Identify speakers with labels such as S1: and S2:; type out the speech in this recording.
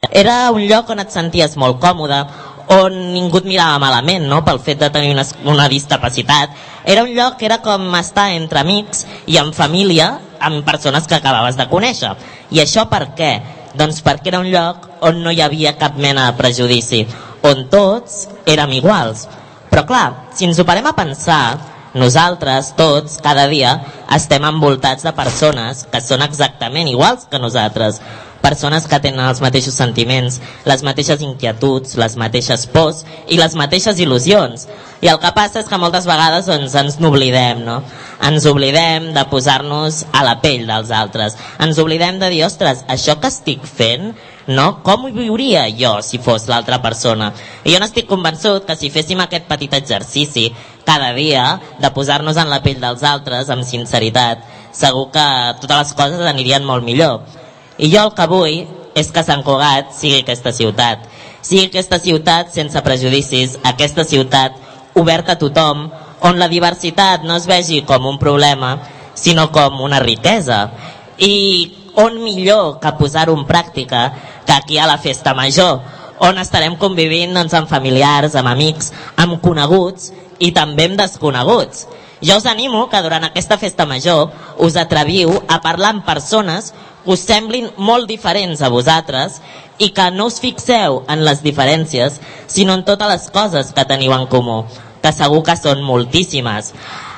S1: Era un lloc on et senties molt còmode, on ningú et mirava malament, no?, pel fet de tenir una discapacitat. Era un lloc que era com estar entre amics i en família, amb persones que acabaves de conèixer. I això per què? Doncs perquè era un lloc on no hi havia cap mena de prejudici, on tots érem iguals. Però clar, si ens ho parem a pensar, nosaltres, tots, cada dia, estem envoltats de persones que són exactament iguals que nosaltres. Persones que tenen els mateixos sentiments, les mateixes inquietuds, les mateixes pors i les mateixes il·lusions. I el que passa és que moltes vegades ens n'oblidem, no? Ens oblidem de posar-nos a la pell dels altres. Ens oblidem de dir, ostres, això que estic fent, no? Com ho viuria jo si fos l'altra persona? I jo n'estic convençut que si féssim aquest petit exercici cada dia de posar-nos en la pell dels altres amb sinceritat, segur que totes les coses anirien molt millor. I jo el que vull és que Sant Cugat sigui aquesta ciutat. Sigui aquesta ciutat sense prejudicis, aquesta ciutat oberta a tothom, on la diversitat no es vegi com un problema, sinó com una riquesa. I on millor que posar-ho en pràctica que aquí a la festa major, on estarem convivint doncs, amb familiars, amb amics, amb coneguts i també amb desconeguts. Jo us animo que durant aquesta festa major us atreviu a parlar amb persones que us semblin molt diferents a vosaltres i que no us fixeu en les diferències, sinó en totes les coses que teniu en comú, que segur que són moltíssimes.